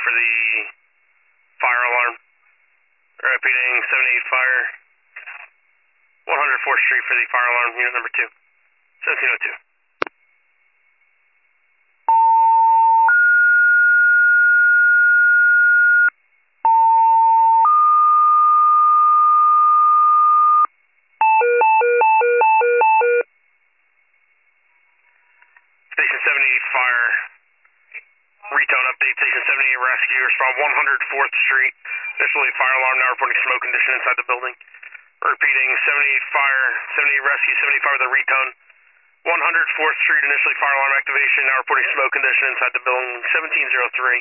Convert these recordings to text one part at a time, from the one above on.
for the fire alarm. Repeating 78 fire. 104th Street for the fire alarm, unit number 2. 1702. Station 78 fire. Retone update, Station 78 rescue, respond 104th Street. Initially fire alarm, now reporting smoke condition inside the building. Repeating 78 fire, 78 rescue, 75 with a retone. 104th Street, initially fire alarm activation, now reporting smoke condition inside the building, 1703.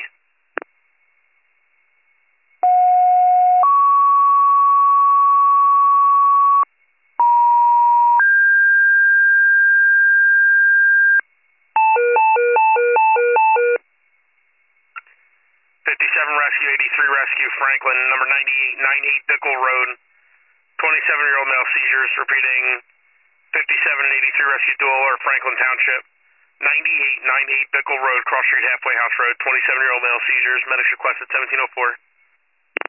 Rescue 83 Rescue Franklin, number 9898 Bickle Road, 27-year-old male seizures, repeating 57 and 83 Rescue Dual Alert Franklin Township, 9898 Bickle Road, Cross Street Halfway House Road, 27-year-old male seizures, medics requested 1704.